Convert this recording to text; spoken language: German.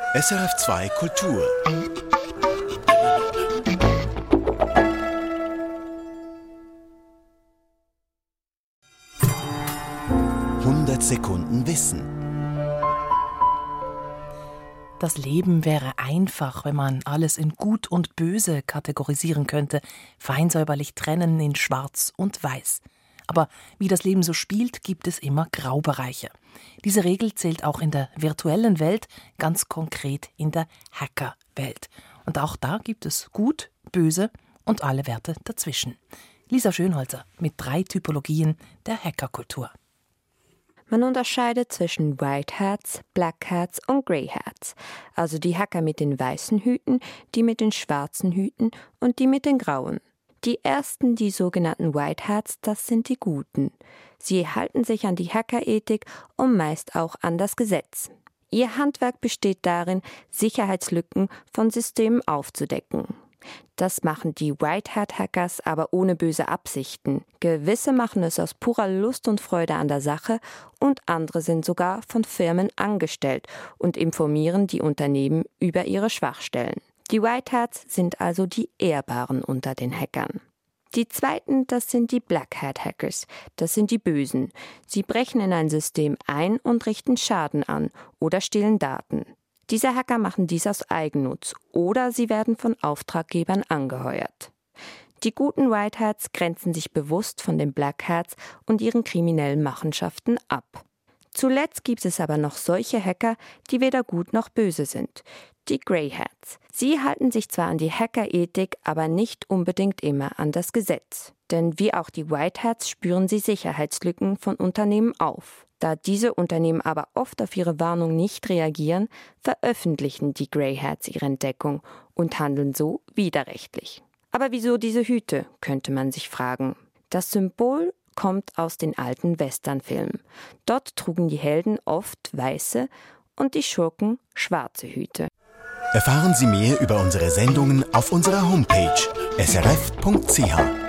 SRF2 Kultur. Sekunden Wissen. Das Leben wäre einfach, wenn man alles in Gut und Böse kategorisieren könnte, feinsäuberlich trennen in Schwarz und Weiß. Aber wie das Leben so spielt, gibt es immer Graubereiche. Diese Regel zählt auch in der virtuellen Welt, ganz konkret in der Hacker-Welt. Und auch da gibt es Gut, Böse und alle Werte dazwischen. Lisa Schönholzer mit 3 Typologien der Hackerkultur. Man unterscheidet zwischen White Hats, Black Hats und Grey Hats, also die Hacker mit den weißen Hüten, die mit den schwarzen Hüten und die mit den grauen. Die ersten, die sogenannten White Hats, das sind die Guten. Sie halten sich an die Hackerethik und meist auch an das Gesetz. Ihr Handwerk besteht darin, Sicherheitslücken von Systemen aufzudecken. Das machen die White Hat Hackers aber ohne böse Absichten. Gewisse machen es aus purer Lust und Freude an der Sache und andere sind sogar von Firmen angestellt und informieren die Unternehmen über ihre Schwachstellen. Die White Hats sind also die Ehrbaren unter den Hackern. Die zweiten, das sind die Black Hat Hackers. Das sind die Bösen. Sie brechen in ein System ein und richten Schaden an oder stehlen Daten. Diese Hacker machen dies aus Eigennutz oder sie werden von Auftraggebern angeheuert. Die guten White Hats grenzen sich bewusst von den Black Hats und ihren kriminellen Machenschaften ab. Zuletzt gibt es aber noch solche Hacker, die weder gut noch böse sind. Die Grey Hats. Sie halten sich zwar an die Hackerethik, aber nicht unbedingt immer an das Gesetz. Denn wie auch die White Hats spüren sie Sicherheitslücken von Unternehmen auf. Da diese Unternehmen aber oft auf ihre Warnung nicht reagieren, veröffentlichen die Grey Hats ihre Entdeckung und handeln so widerrechtlich. Aber wieso diese Hüte, könnte man sich fragen. Das Symbol kommt aus den alten Westernfilmen. Dort trugen die Helden oft weiße und die Schurken schwarze Hüte. Erfahren Sie mehr über unsere Sendungen auf unserer Homepage srf.ch.